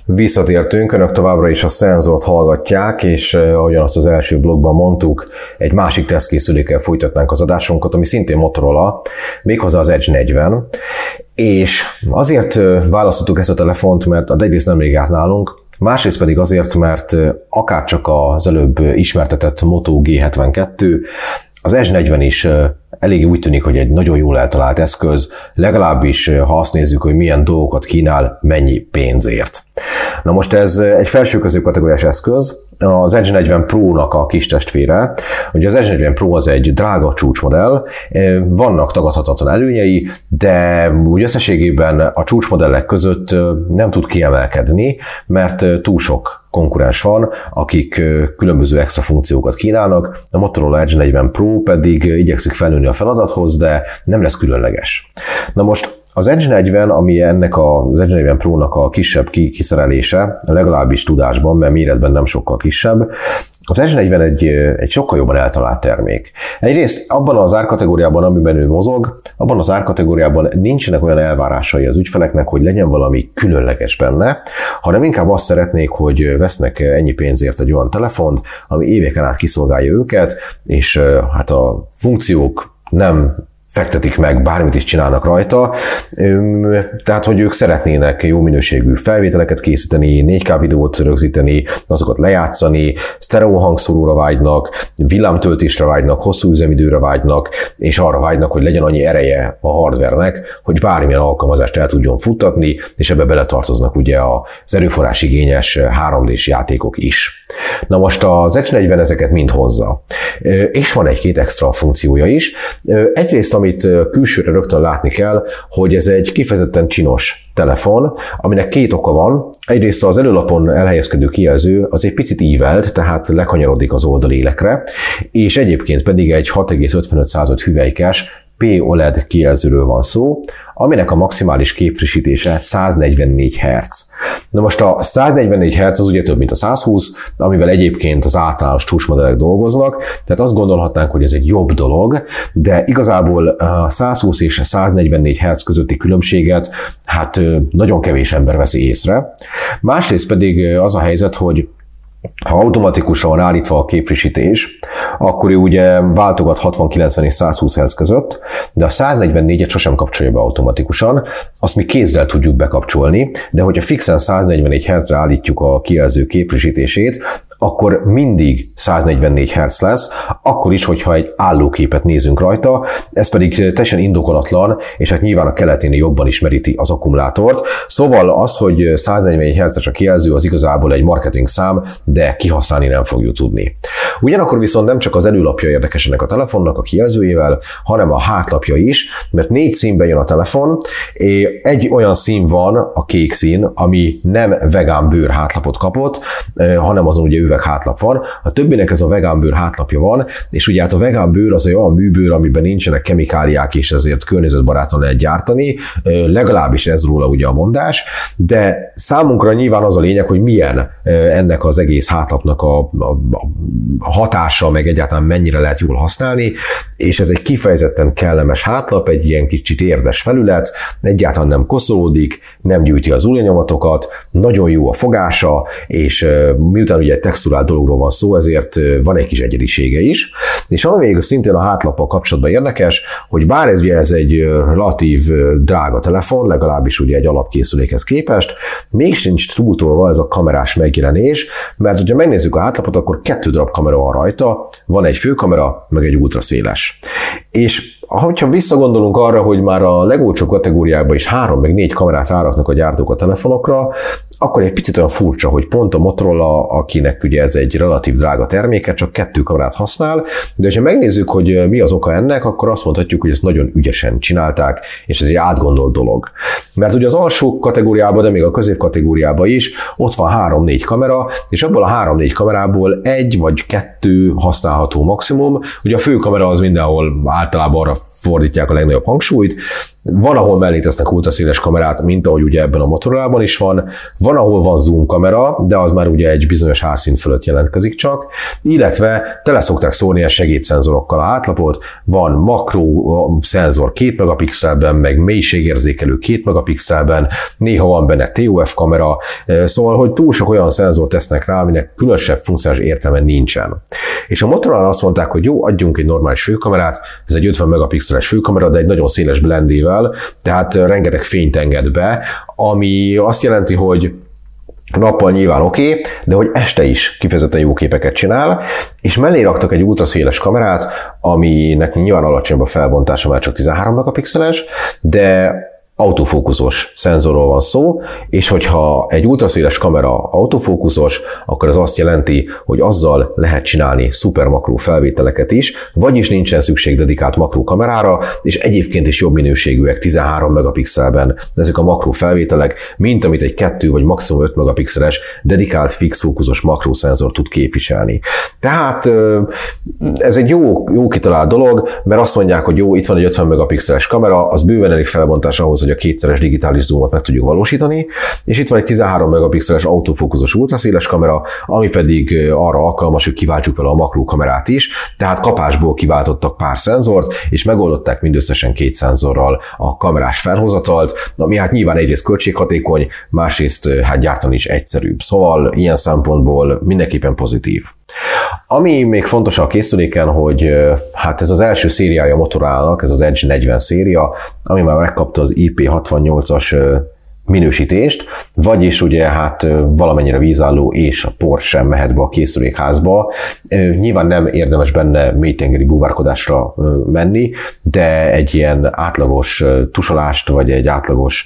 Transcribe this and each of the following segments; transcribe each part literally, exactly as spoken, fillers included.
Visszatértünk, önök továbbra is a Szenzort hallgatják, és ahogyan azt az első blogban mondtuk, egy másik tesztkészülékkel folytatnánk az adásunkat, ami szintén Motorola, méghozzá az Edge negyven, és azért választottuk ezt a telefont, mert a egyrészt nemrég járt nálunk, másrészt pedig azért, mert akárcsak az előbb ismertetett Moto G hetvenkettő, az Edge negyven is eléggé úgy tűnik, hogy egy nagyon jól eltalált eszköz, legalábbis ha azt nézzük, hogy milyen dolgokat kínál, mennyi pénzért. Na most ez egy felső középkategóriás eszköz, az Edge negyven Pro-nak a kis testvére. Ugye az Edge negyven Pro az egy drága csúcsmodell, vannak tagadhatatlan előnyei, de úgy összességében a csúcsmodellek között nem tud kiemelkedni, mert túl sok konkurens van, akik különböző extra funkciókat kínálnak, a Motorola Edge negyven Pro pedig igyekszik felnőni a feladathoz, de nem lesz különleges. Na most az Edge negyven, ami ennek az Edge negyven Pro-nak a kisebb kiszerelése, legalábbis tudásban, mert méretben nem sokkal kisebb, az Edge negyven egy, egy sokkal jobban eltalált termék. Egyrészt abban az árkategóriában, amiben ő mozog, abban az árkategóriában nincsenek olyan elvárásai az ügyfeleknek, hogy legyen valami különleges benne, hanem inkább azt szeretnék, hogy vesznek ennyi pénzért egy olyan telefont, ami éveken át kiszolgálja őket, és hát a funkciók nem fektetik meg, bármit is csinálnak rajta, tehát hogy ők szeretnének jó minőségű felvételeket készíteni, négy ká videót rögzíteni, azokat lejátszani, sztereó hangszóróra vágynak, villámtöltésre vágynak, hosszú üzemidőre vágynak, és arra vágynak, hogy legyen annyi ereje a hardvernek, hogy bármilyen alkalmazást el tudjon futtatni, és ebbe beletartoznak ugye az erőforrás igényes három dés játékok is. Na most az Edge negyven ezeket mind hozza. És van egy-két extra funkciója is. Egyrészt, amit külsőre rögtön látni kell, hogy ez egy kifejezetten csinos telefon, aminek két oka van. Egyrészt az előlapon elhelyezkedő kijelző az egy picit ívelt, tehát lekanyarodik az oldalélekre, és egyébként pedig egy hat egész ötvenöt hüvelykes pé o el e dé kijelzőről van szó, aminek a maximális képfrissítése száznegyvennégy hertz. Na most a száznegyvennégy hertz az ugye több, mint a százhúsz, amivel egyébként az általános csúcsmodellek dolgoznak, tehát azt gondolhatnánk, hogy ez egy jobb dolog, de igazából a százhúsz és a száznegyvennégy hertz közötti különbséget hát nagyon kevés ember veszi észre. Másrészt pedig az a helyzet, hogy ha automatikusan van állítva a képfrissítés, akkor ő ugye váltogat hatvan, kilencven és százhúsz hertz között, de a száznegyvennégyet sosem kapcsolja be automatikusan, azt mi kézzel tudjuk bekapcsolni, de hogyha fixen száznegyvennégy hertzre állítjuk a kijelző képfrissítését, akkor mindig száznegyvennégy hertz lesz, akkor is, hogyha egy állóképet nézünk rajta, ez pedig teljesen indokolatlan, és hát nyilván a keletén jobban ismeríti az akkumulátort. Szóval az, hogy száznegyvennégy hertzes a kijelző, az igazából egy marketing szám, de kihasználni nem fogjuk tudni. Ugyanakkor viszont nem csak az előlapja érdekes ennek a telefonnak a kijelzőjével, hanem a hátlapja is, mert négy színben jön a telefon, egy olyan szín van, a kék szín, ami nem vegán bőr hátlapot kapott, hanem azon ugye üveg hátlap van, a többinek ez a vegán bőr hátlapja van, és ugye hát a vegán bőr az egy olyan műbőr, amiben nincsenek kemikáliák, és ezért környezetbarátan lehet gyártani, legalábbis ez róla ugye a mondás, de számunkra nyilván az a lényeg, hogy milyen ennek az egész hátlapnak a, a, a hatása, meg egyáltalán mennyire lehet jól használni, és ez egy kifejezetten kellemes hátlap, egy ilyen kicsit érdes felület, egyáltalán nem koszolódik, nem gyűjti az ujjanyomatokat, nagyon jó a fogása, és miután ugye egy texturált dologról van szó, ezért van egy kis egyedisége is, és ami még szintén a hátlappal kapcsolatban érdekes, hogy bár ez, ugye ez egy relatív drága telefon, legalábbis ugye egy alapkészülékhez képest, még sincs túltolva ez a kamerás megjelenés, mert hogyha megnézzük a hátlapot, akkor kettő darab kamera van rajta, van egy főkamera, meg egy ultraszéles. És ha visszagondolunk arra, hogy már a legolcsóbb kategóriában is három meg négy kamerát ráraknak a gyártók a telefonokra, akkor egy picit olyan furcsa, hogy pont a Motorola, akinek ugye ez egy relatív drága terméke, csak kettő kamerát használ, de ha megnézzük, hogy mi az oka ennek, akkor azt mondhatjuk, hogy ezt nagyon ügyesen csinálták, és ez egy átgondolt dolog. Mert ugye az alsó kategóriában, de még a középkategóriában is, ott van három-négy kamera, és abból a három-négy kamerából egy vagy kettő használható maximum. Ugye a fő kamera az mindenhol általában arra fordítják a legnagyobb hangsúlyt, Van, ahol mellé tesznek ultraszéles kamerát, mint ahogy ugye ebben a Motorolában is van. Van, ahol van zoom kamera, de az már ugye egy bizonyos árszint fölött jelentkezik csak, illetve tele szokták szórni ilyen segédszenzorokkal a hátlapot. Van makró szenzor két megapixelben, meg mélységérzékelő két megapixelben, néha van benne té o ef kamera, szóval, hogy túl sok olyan szenzort tesznek rá, aminek különösebb funkciós értelme nincsen. És a Motorola azt mondták, hogy jó, adjunk egy normális főkamerát, ez egy ötven megapixeles főkamera, de egy nagyon széles blendével, tehát rengeteg fényt enged be, ami azt jelenti, hogy nappal nyilván oké, okay, de hogy este is kifejezetten jó képeket csinál, és mellé raktak egy ultraszéles kamerát, aminek nyilván alacsonyabb a felbontása, már csak tizenhárom megapixeles, de autofókuszos szenzorról van szó, és hogyha egy ultraszéles kamera autofókuszos, akkor ez azt jelenti, hogy azzal lehet csinálni szuper makró felvételeket is, vagyis nincsen szükség dedikált makró kamerára, és egyébként is jobb minőségűek tizenhárom megapixelben ezek a makró felvételek, mint amit egy kettő vagy maximum öt megapixeles dedikált fix fókuszos makró szenzor tud képviselni. Tehát ez egy jó, jó kitalált dolog, mert azt mondják, hogy jó, itt van egy ötven megapixeles kamera, az bőven elég felbontás ahhoz, hogy a kétszeres digitális zoomot meg tudjuk valósítani, és itt van egy tizenhárom megapixeles autofókuszos ultraszéles kamera, ami pedig arra alkalmas, hogy kiváltsuk vele a makró kamerát is, tehát kapásból kiváltottak pár szenzort, és megoldották mindösszesen két szenzorral a kamerás felhozatalt, ami hát nyilván egyrészt költséghatékony, másrészt hát gyártani is egyszerűbb. Szóval ilyen szempontból mindenképpen pozitív. Ami még fontos a készüléken, hogy hát ez az első szériája a Motorolának, ez az Edge negyven széria, ami már megkapta az I P hatvannyolcas minősítést, vagyis ugye hát valamennyire vízálló és a por sem mehet be a készülékházba. Nyilván nem érdemes benne mélytengeri búvárkodásra menni, de egy ilyen átlagos tusolást, vagy egy átlagos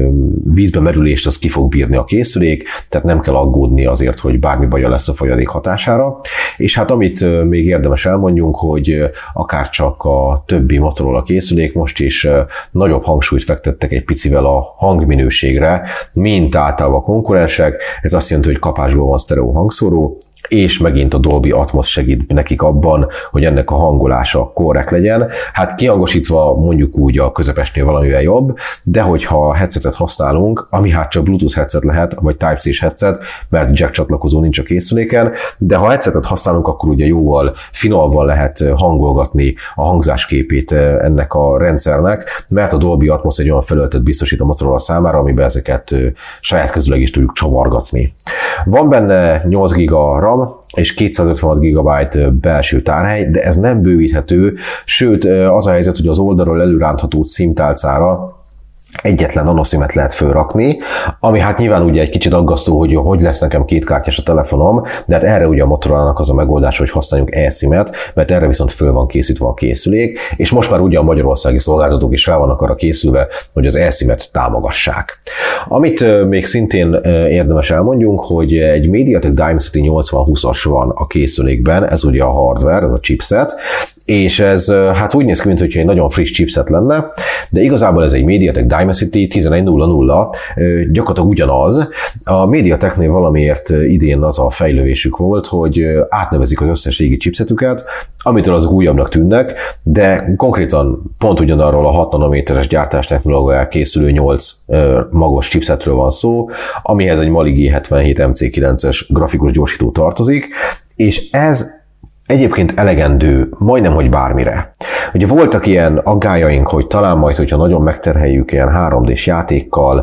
vízbe merülést az ki fog bírni a készülék, tehát nem kell aggódni azért, hogy bármi baja lesz a folyadék hatására. És hát amit még érdemes elmondjunk, hogy akár csak a többi Motorola készülék most is nagyobb hangsúlyt fektettek egy picivel a hangminőségre, mint általában a konkurensek. Ez azt jelenti, hogy kapásból van sztereó hangszóró, és megint a Dolby Atmos segít nekik abban, hogy ennek a hangolása korrekt legyen. Hát kihangosítva mondjuk úgy a közepesnél valamivel jobb, de hogyha headsetet használunk, ami hát csak Bluetooth headset lehet, vagy Type-C headset, mert jack csatlakozó nincs a készüléken, de ha headsetet használunk, akkor ugye jóval finomabban lehet hangolgatni a hangzásképét ennek a rendszernek, mert a Dolby Atmos egy olyan felületet biztosít a Motorola számára, amiben ezeket saját közüleg is tudjuk csavargatni. Van benne nyolc giga RAM, és kétszázötvenhat gigabyte belső tárhely, de ez nem bővíthető, sőt az a helyzet, hogy az oldalról előrántható címtálcára egyetlen nanoszimet lehet fölrakni, ami hát nyilván ugye egy kicsit aggasztó, hogy hogy lesz nekem kétkártyás a telefonom, de hát erre ugye a Motorolának az a megoldás, hogy használjunk eSIM-et, mert erre viszont föl van készítve a készülék, és most már ugye a magyarországi szolgáltatók is fel vannak arra készülve, hogy az eSIM-et támogassák. Amit még szintén érdemes elmondjunk, hogy egy MediaTek Dimensity nyolcvan húszas van a készülékben, ez ugye a hardware, ez a chipset, és ez hát úgy néz ki, mintha egy nagyon friss chipset lenne, de igazából ez egy MediaTek Dimensity tizenegy nulla nulla, gyakorlatilag ugyanaz. A MediaTeknél valamiért idén az a fejlődésük volt, hogy átnevezik az összes régi chipsetüket, amitől azok újabbnak tűnnek, de konkrétan pont ugyanarról a hat nanométeres gyártástechnológiával készülő nyolc magos chipsetről van szó, amihez egy Mali G hetvenhét M C kilences grafikus gyorsító tartozik, és ez egyébként elegendő majdnem, hogy bármire. Ugye voltak ilyen aggájaink, hogy talán majd, hogyha nagyon megterheljük ilyen három dés játékkal,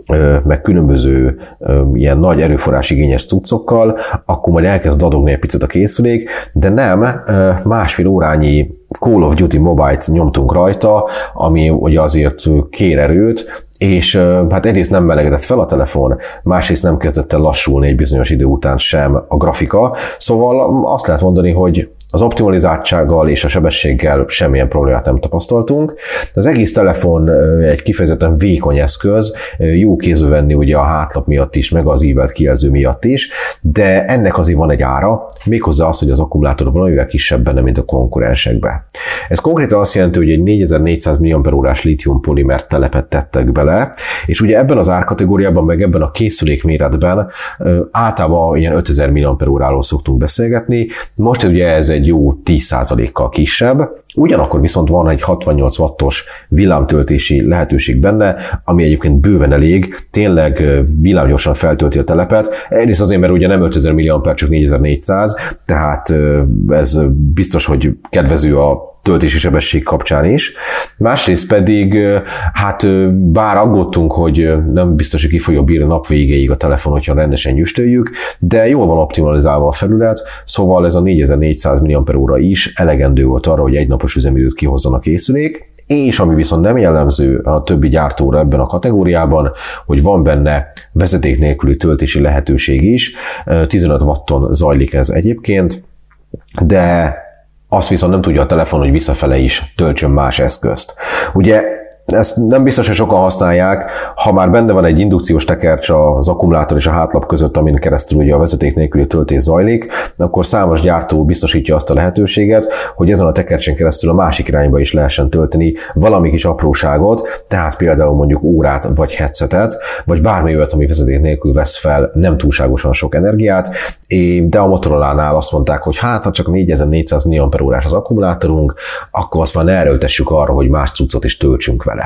meg különböző ilyen nagy erőforrás igényes cuccokkal, akkor majd elkezd dadogni egy picit a készülék, de nem, másfél órányi Call of Duty Mobile-t nyomtunk rajta, ami ugye azért kér erőt, és hát egyrészt nem melegedett fel a telefon, másrészt nem kezdett el lassulni egy bizonyos idő után sem a grafika, szóval azt lehet mondani, hogy az optimalizáltsággal és a sebességgel semmilyen problémát nem tapasztaltunk. Az egész telefon egy kifejezetten vékony eszköz, jó kézbe venni ugye a hátlap miatt is, meg az ívelt kijelző miatt is, de ennek azért van egy ára, méghozzá az, hogy az akkumulátor valamivel kisebb benne, mint a konkurensekbe. Ez konkrétan azt jelenti, hogy egy négyezer-négyszáz milliampere-órás lítium polimer telepet tettek bele, és ugye ebben az árkategóriában, meg ebben a készülék méretben általában ilyen ötezer milliampere-óráról szoktunk beszélgetni. Most ugye ez egy egy jó tíz százalékkal kisebb, ugyanakkor viszont van egy hatvannyolc wattos villámtöltési lehetőség benne, ami egyébként bőven elég, tényleg villámgyorsan feltölti a telepet. Egyrészt azért, mert ugye nem ötezer milliampér, csak négyezer-négyszáz, tehát ez biztos, hogy kedvező a töltési sebesség kapcsán is. Másrészt pedig, hát bár aggódtunk, hogy nem biztos, hogy ki fogja bírni nap végéig a telefon, hogyha rendesen nyüstöljük, de jól van optimalizálva a felület, szóval ez a négyezer-négyszáz milliampér óra is elegendő volt arra, hogy egy napos üzemidőt kihozzon a készülék, és ami viszont nem jellemző a többi gyártóra ebben a kategóriában, hogy van benne vezeték nélküli töltési lehetőség is, tizenöt watton zajlik ez egyébként, de azt viszont nem tudja a telefon, hogy visszafele is töltsön más eszközt. Ugye ezt nem biztos, hogy sokan használják, ha már benne van egy indukciós tekercs az akkumulátor és a hátlap között, amin keresztül ugye a vezeték nélküli töltés zajlik, akkor számos gyártó biztosítja azt a lehetőséget, hogy ezen a tekercsen keresztül a másik irányba is lehessen tölteni valami kis apróságot, tehát például mondjuk órát vagy headsetet, vagy bármi olyat, ami vezeték nélkül vesz fel nem túlságosan sok energiát, de a Motorola-nál azt mondták, hogy hát ha csak négyezer-négyszáz milliampér órás az akkumulátorunk, akkor azt már ne erőltessük arra, hogy más cuccot is töltsünk vele.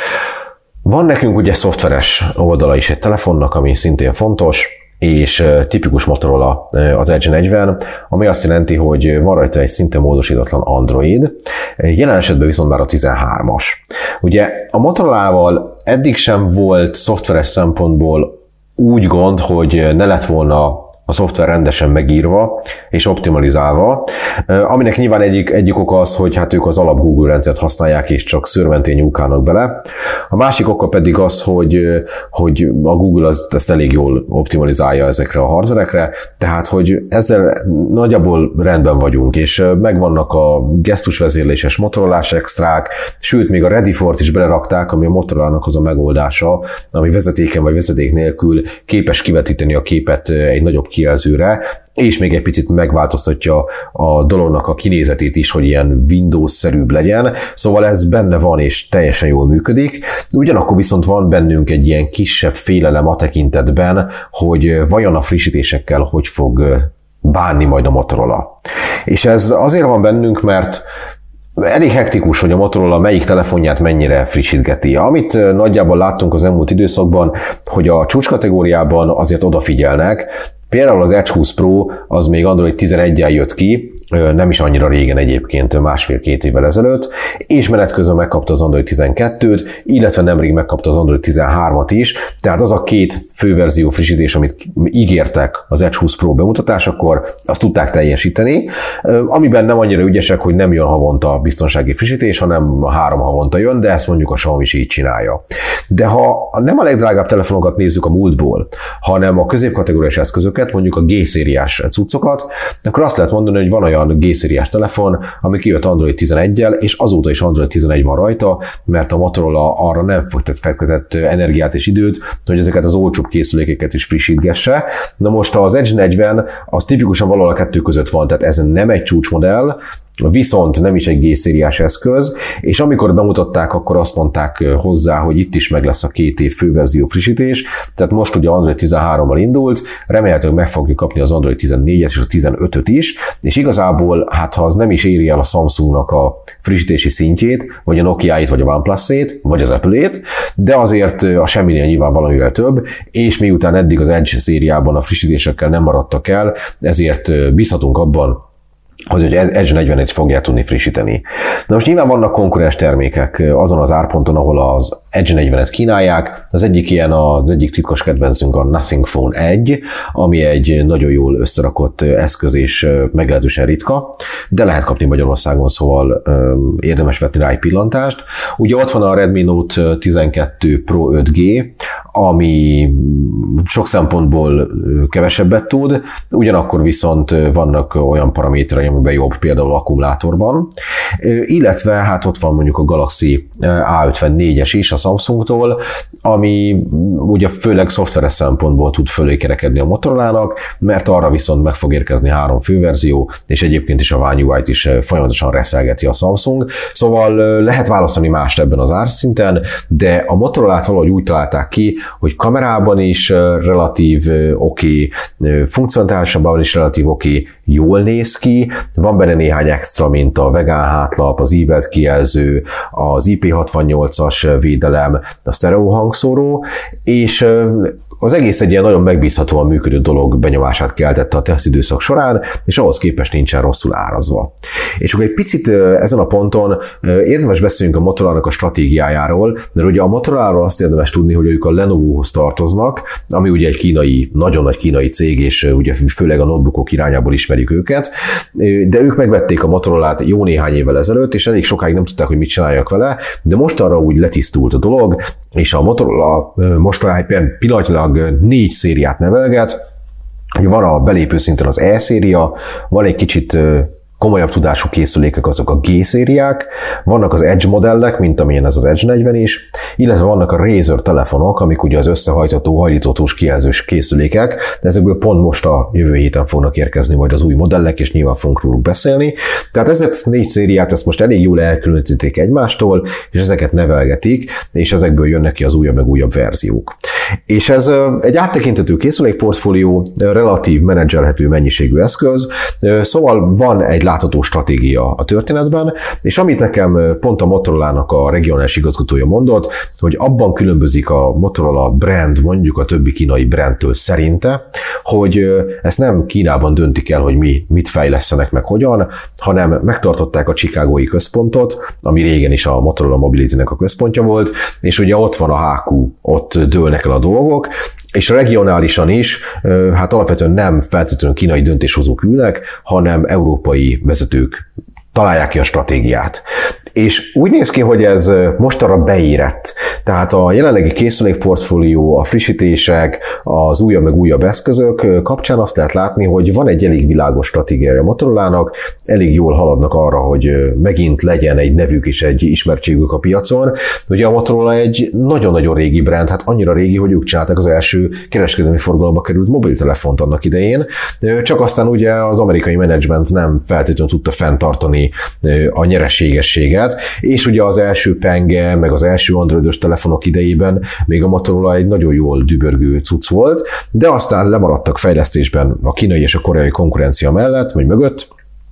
Van nekünk ugye szoftveres oldala is egy telefonnak, ami szintén fontos, és tipikus Motorola az Edge negyven, ami azt jelenti, hogy van rajta egy szinte módosítatlan Android, jelen esetben viszont már a tizenhármas. Ugye a Motorolával eddig sem volt szoftveres szempontból úgy gond, hogy ne lett volna a szoftver rendesen megírva és optimalizálva, aminek nyilván egyik, egyik oka az, hogy hát ők az alap Google rendszert használják és csak szőrmentén nyúlkálnak bele. A másik oka pedig az, hogy, hogy a Google az, ezt elég jól optimalizálja ezekre a hardverekre, tehát hogy ezzel nagyjából rendben vagyunk, és megvannak a gesztusvezérléses Motorolás extrák, sőt még a Ready For-t is belerakták, ami a Motorolának az a megoldása, ami vezetéken vagy vezeték nélkül képes kivetíteni a képet egy nagyobb kijelzőre, és még egy picit megváltoztatja a dolognak a kinézetét is, hogy ilyen Windows-szerűbb legyen, szóval ez benne van és teljesen jól működik. Ugyanakkor viszont van bennünk egy ilyen kisebb félelem a tekintetben, hogy vajon a frissítésekkel hogy fog bánni majd a Motorola. És ez azért van bennünk, mert elég hektikus, hogy a Motorola melyik telefonját mennyire frissítgeti. Amit nagyjából láttunk az elmúlt időszakban, hogy a csúcskategóriában azért odafigyelnek. Például az Edge húsz Pro az még Android tizeneggyel jött ki, nem is annyira régen egyébként, másfél-két évvel ezelőtt, és menet közben megkapta az Android tizenkettőt, illetve nemrég megkapta az Android tizenhármat is, tehát az a két főverzió frissítés, amit ígértek az Edge húsz Pro bemutatásakor, azt tudták teljesíteni, amiben nem annyira ügyesek, hogy nem jön havonta biztonsági frissítés, hanem három havonta jön, de ezt mondjuk a Xiaomi is így csinálja. De ha nem a legdrágább telefonokat nézzük a múltból, hanem a középkategóriás eszközöket, mondjuk a G-szériás cuccokat, akkor azt lehet mondani, hogy van olyan G-szériás telefon, ami kijött Android tizeneggyel, és azóta is Android tizenegy van rajta, mert a Motorola arra nem fektetett energiát és időt, hogy ezeket az olcsóbb készülékeket is frissítgesse. Na most az Edge negyven az tipikusan valahol a kettő között van, tehát ez nem egy csúcsmodell, viszont nem is egy G-szériás eszköz, és amikor bemutatták, akkor azt mondták hozzá, hogy itt is meg lesz a két év főverzió frissítés, tehát most ugye Android tizenhárommal indult, remélhetőleg meg fogjuk kapni az Android tizennégyet és a tizenötöt is, és igazából, hát ha az nem is éri el a Samsungnak a frissítési szintjét, vagy a Nokia-ét, vagy a OnePlus-ét, vagy az Apple-ét, de azért a semminél nyilván valamivel több, és miután eddig az Edge szériában a frissítésekkel nem maradtak el, ezért bízhatunk abban, hogy Edge negyvenet fogják tudni frissíteni. Na most nyilván vannak konkurens termékek azon az árponton, ahol az Edge negyvenet kínálják. Az egyik ilyen, az egyik titkos kedvencünk a Nothing Phone egy, ami egy nagyon jól összerakott eszköz és meglehetősen ritka, de lehet kapni Magyarországon, szóval érdemes vetni rá egy pillantást. Ugye ott van a Redmi Note tizenkettő Pro öt G, ami sok szempontból kevesebbet tud, ugyanakkor viszont vannak olyan paraméterei, amiben jobb, például akkumulátorban, illetve hát ott van mondjuk a Galaxy á ötvennégyes is a Samsungtól, ami ugye főleg szoftveres szempontból tud fölé kerekedni a Motorolának, mert arra viszont meg fog érkezni három főverzió, és egyébként is a One u i-t is folyamatosan reszelgeti a Samsung, szóval lehet választani mást ebben az árszinten, de a Motorolát valahogy úgy találták ki, hogy kamerában is relatív oké, okay, funkcionálisabban is relatív oké, okay, jól néz ki, van benne néhány extra, mint a vegán hátlap, az ívelt kijelző, az I P hatvannyolcas védelem, a sztereó hangszóró, és az egész egy ilyen nagyon megbízhatóan működő dolog benyomását keltette a tesztidőszak során, és ahhoz képest nincsen rosszul árazva. És akkor egy picit ezen a ponton érdemes beszéljünk a Motorola-nak a stratégiájáról, mert ugye a Motorola-ról azt érdemes tudni, hogy ők a Lenovo-hoz tartoznak, ami ugye egy kínai, nagyon nagy kínai cég, és ugye főleg a notebookok irányából ismerjük őket, de ők megvették a Motorola-t jó néhány évvel ezelőtt, és elég sokáig nem tudták, hogy mit csináljak vele, de mostanra úgy letisztult a dolog, és a Motorola mostanáig pillanatnyilag négy szériát nevelget, van a belépő szinten az E széria, van egy kicsit komolyabb tudású készülékek, azok a G szériák, vannak az Edge modellek, mint amilyen ez az Edge negyven is, illetve vannak a Razer telefonok, amik ugye az összehajtható, hajlítótós kijelzős készülékek, de ezekből pont most a jövő héten fognak érkezni majd az új modellek, és nyilván fogunk róluk beszélni. Tehát ezek négy szériát, ezt most elég jól elkülönítették egymástól, és ezeket nevelgetik, és ezekből jönnek ki az újabb meg újabb verziók. És ez egy áttekintető készülékportfólió, relatív menedzselhető mennyiségű eszköz, szóval van egy látható stratégia a történetben, és amit nekem pont a Motorola-nak a regionális igazgatója mondott, hogy abban különbözik a Motorola brand mondjuk a többi kínai brandtől szerinte, hogy ezt nem Kínában döntik el, hogy mi mit fejlesztenek meg hogyan, hanem megtartották a chicagói központot, ami régen is a Motorola Mobility-nek a központja volt, és ugye ott van a há kú, ott dőlnek el a dolgok, és regionálisan is, hát alapvetően nem feltétlenül kínai döntéshozók ülnek, hanem európai vezetők találják ki a stratégiát. És úgy néz ki, hogy ez mostanra beérett. Tehát a jelenlegi készülékportfólió, a frissítések, az újabb meg újabb eszközök kapcsán azt lehet látni, hogy van egy elég világos stratégiája a Motorolának, elég jól haladnak arra, hogy megint legyen egy nevük és egy ismertségük a piacon. Ugye a Motorola egy nagyon-nagyon régi brand, hát annyira régi, hogy ők csinálták az első kereskedelmi forgalomba került mobiltelefont annak idején, csak aztán ugye az amerikai menedzsment nem feltétlenül tudta fenntartani a nyereségességet, és ugye az első penge, meg az első androidos telefonok idejében még a Motorola egy nagyon jól dübörgő cucc volt, de aztán lemaradtak fejlesztésben a kínai és a koreai konkurencia mellett, vagy mögött,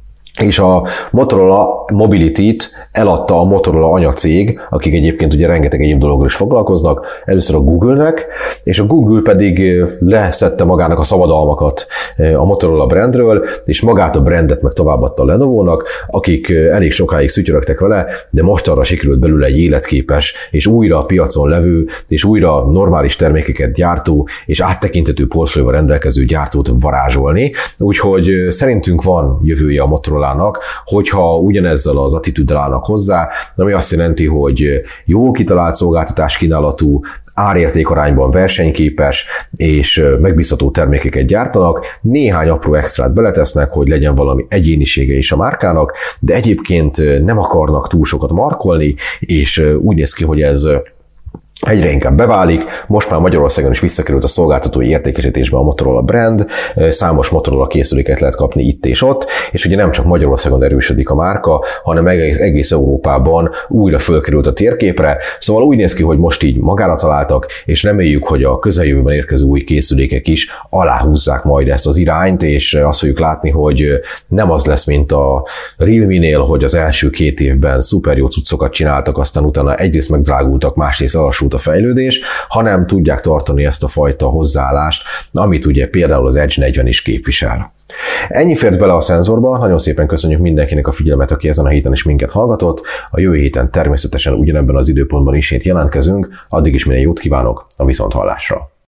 és a Motorola Mobility-t eladta a Motorola anyacég, akik egyébként ugye rengeteg egyéb dologról is foglalkoznak, először a Google-nek, és a Google pedig leszedte magának a szabadalmakat a Motorola brandről, és magát a brandet meg továbbadta a Lenovo-nak, akik elég sokáig szütyörögtek vele, de mostanra sikerült belőle egy életképes, és újra a piacon levő, és újra normális termékeket gyártó, és áttekintető portfólióval rendelkező gyártót varázsolni, úgyhogy szerintünk van jövője a Motorola, hogyha ugyanezzel az attitűddel állnak hozzá, ami azt jelenti, hogy jó kitalált szolgáltatás kínálatú, árértékarányban versenyképes és megbízható termékeket gyártanak, néhány apró extrát beletesznek, hogy legyen valami egyénisége is a márkának, de egyébként nem akarnak túl sokat markolni, és úgy néz ki, hogy ez egyre inkább beválik, most már Magyarországon is visszakerült a szolgáltatói értékesítésbe a Motorola brand, számos Motorola készüléket lehet kapni itt és ott, és ugye nem csak Magyarországon erősödik a márka, hanem egész, egész Európában újra fölkerült a térképre, szóval úgy néz ki, hogy most így magára találtak, és reméljük, hogy a közeljövőben érkező új készülékek is aláhúzzák majd ezt az irányt, és azt fogjuk látni, hogy nem az lesz, mint a Realme-nél, hogy az első két évben szuper jó cuccokat csináltak, aztán utána egyrészt megdrágultak, másrészt alassult a fejlődés, hanem tudják tartani ezt a fajta hozzáállást, amit ugye például az Edge negyven is képvisel. Ennyi fért bele a szenzorba, nagyon szépen köszönjük mindenkinek a figyelmet, aki ezen a héten is minket hallgatott. A jövő héten természetesen ugyanebben az időpontban ismét jelentkezünk, addig is minden jót kívánok, a viszonthallásra!